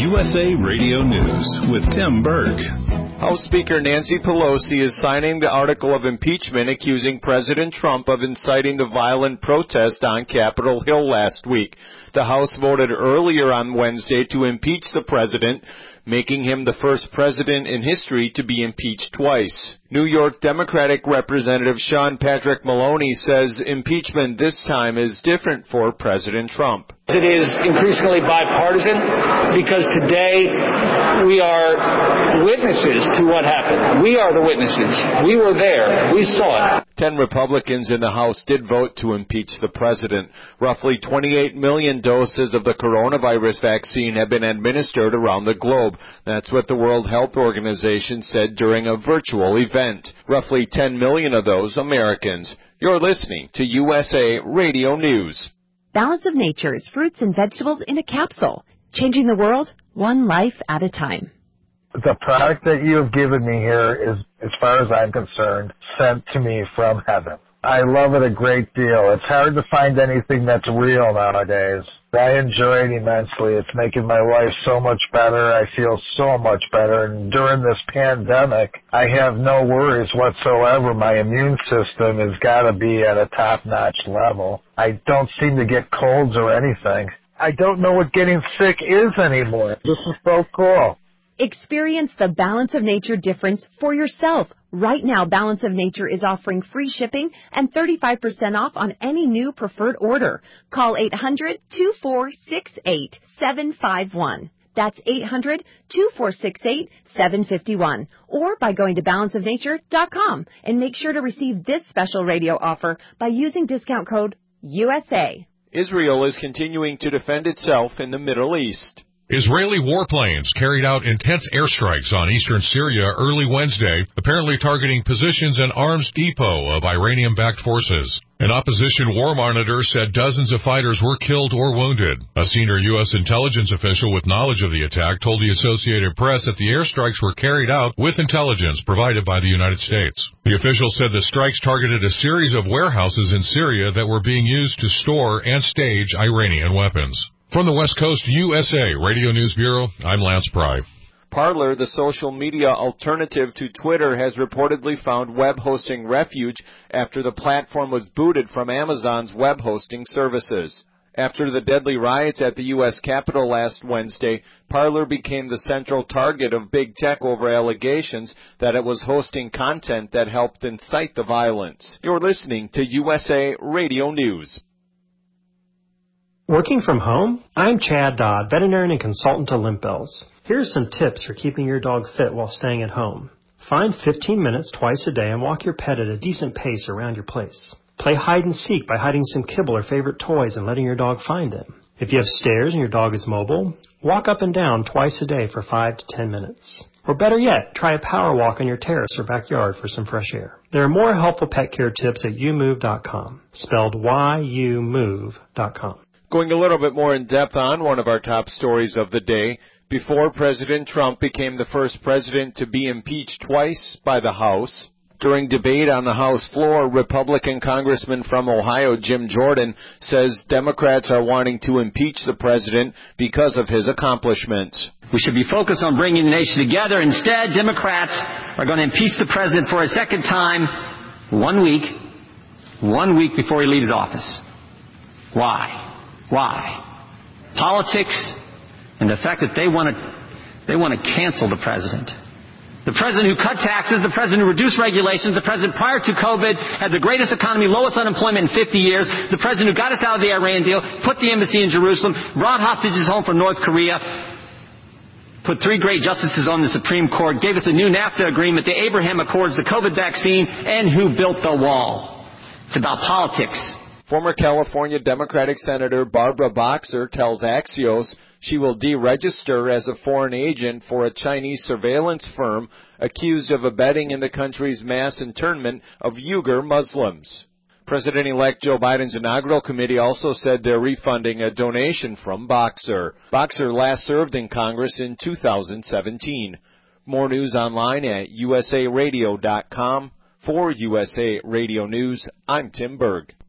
USA Radio News with Tim Berg. House Speaker Nancy Pelosi is signing the article of impeachment accusing President Trump of inciting the violent protest on Capitol Hill last week. The House voted earlier on Wednesday to impeach the president, making him the first president in history to be impeached twice. New York Democratic Representative Sean Patrick Maloney says impeachment this time is different for President Trump. It is increasingly bipartisan because today we are witnesses to what happened. We are the witnesses. We were there. We saw it. 10 Republicans in the House did vote to impeach the president. Roughly 28 million doses of the coronavirus vaccine have been administered around the globe. That's what the World Health Organization said during a virtual event. Roughly 10 million of those Americans. You're listening to USA Radio News. Balance of Nature is fruits and vegetables in a capsule, changing the world one life at a time. The product that you have given me here is, as far as I'm concerned, sent to me from heaven. I love it a great deal. It's hard to find anything that's real nowadays. I enjoy it immensely. It's making my life so much better. I feel so much better. And during this pandemic, I have no worries whatsoever. My immune system has got to be at a top-notch level. I don't seem to get colds or anything. I don't know what getting sick is anymore. This is so cool. Experience the Balance of Nature difference for yourself. Right now, Balance of Nature is offering free shipping and 35% off on any new preferred order. Call 800-2468-751. That's 800-2468-751. Or by going to balanceofnature.com and make sure to receive this special radio offer by using discount code USA. Israel is continuing to defend itself in the Middle East. Israeli warplanes carried out intense airstrikes on eastern Syria early Wednesday, apparently targeting positions and arms depot of Iranian-backed forces. An opposition war monitor said dozens of fighters were killed or wounded. A senior U.S. intelligence official with knowledge of the attack told the Associated Press that the airstrikes were carried out with intelligence provided by the United States. The official said the strikes targeted a series of warehouses in Syria that were being used to store and stage Iranian weapons. From the West Coast USA Radio News Bureau, I'm Lance Pry. Parler, the social media alternative to Twitter, has reportedly found web hosting refuge after the platform was booted from Amazon's web hosting services. After the deadly riots at the U.S. Capitol last Wednesday, Parler became the central target of big tech over allegations that it was hosting content that helped incite the violence. You're listening to USA Radio News. Working from home? I'm Chad Dodd, veterinarian and consultant to Limp Bells. Here are some tips for keeping your dog fit while staying at home. Find 15 minutes twice a day and walk your pet at a decent pace around your place. Play hide and seek by hiding some kibble or favorite toys and letting your dog find them. If you have stairs and your dog is mobile, walk up and down twice a day for 5 to 10 minutes. Or better yet, try a power walk on your terrace or backyard for some fresh air. There are more helpful pet care tips at youmove.com, spelled youmove.com. Going a little bit more in depth on one of our top stories of the day, before President Trump became the first president to be impeached twice by the House. During debate on the House floor, Republican Congressman from Ohio, Jim Jordan, says Democrats are wanting to impeach the president because of his accomplishments. We should be focused on bringing the nation together. Instead, Democrats are going to impeach the president for a second time 1 week before he leaves office. Why? Politics and the fact that they want to cancel the president. The president who cut taxes, the president who reduced regulations, the president prior to COVID had the greatest economy, lowest unemployment in 50 years, the president who got us out of the Iran deal, put the embassy in Jerusalem, brought hostages home from North Korea, put 3 great justices on the Supreme Court, gave us a new NAFTA agreement, the Abraham Accords, the COVID vaccine, and who built the wall. It's about politics. Former California Democratic Senator Barbara Boxer tells Axios she will deregister as a foreign agent for a Chinese surveillance firm accused of abetting in the country's mass internment of Uyghur Muslims. President-elect Joe Biden's inaugural committee also said they're refunding a donation from Boxer. Boxer last served in Congress in 2017. More news online at usaradio.com. For USA Radio News, I'm Tim Berg.